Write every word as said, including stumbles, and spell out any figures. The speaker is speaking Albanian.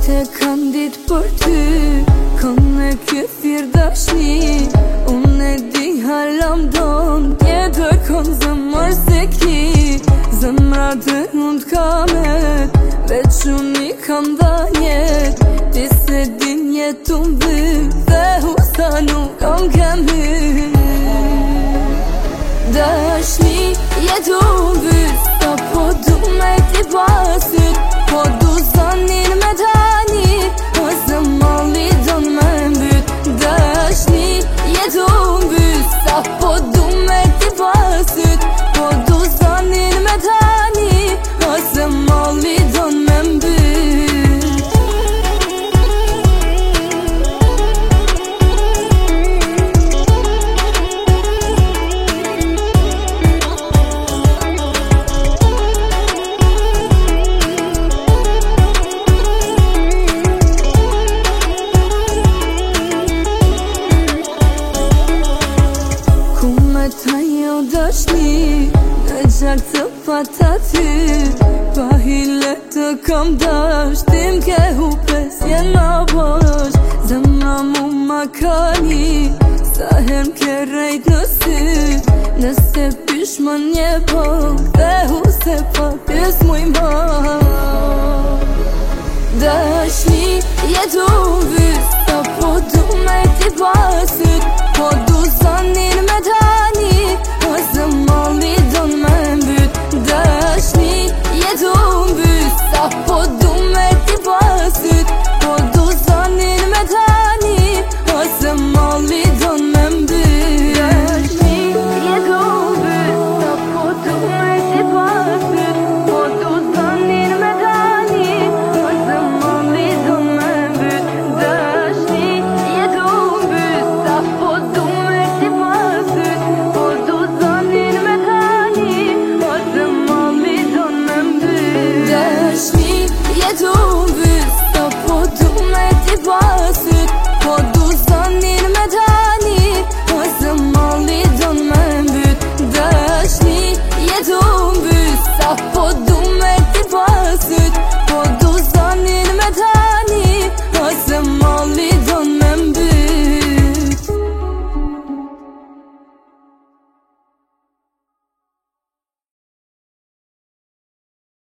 Te kanë dit për ty, kanë e kjo thirë dashni. Unë e di halam don, tjetër kanë zëmër se ki. Zëmrat e unë t'kamet, veç unë i kam dhanjet. Ti se din jetu mbyt, dhe husa nuk kam kemi. Dashni jetu mbyt, sa po du me ti pasyt. Po du zanin me tani, ose malli don me mbyt. Dashni jetu mbyt, sa po du me ti pasyt. Po du zanin me tani, ose malli don me mbyt. Ta jo dashni, në gjak të pata ty. Pa hile të kam dash, tim ke hupes jena bosh. Zemra mu ma kani, sa her m'ke rejt në sy. Nëse pishman nje bok, dhe hu se pa pjes muj ma. Dashni jetu vys, sa po du me ti pasyt. Po du zanin me tani, ose malli don me mbyt. Dashni jetu mbyt, sa po du me ti pasyt. Po du zanin me tani, ose malli don me mbyt. Dashni jetu mbyt, sa po du me ti pasyt. Po du zanin me tani, ose malli don me mbyt. Dashni jetu mbyt, sa po du me ti pasyt. Po du zanin me tani, ose malli don me mbyt. Dashni jetu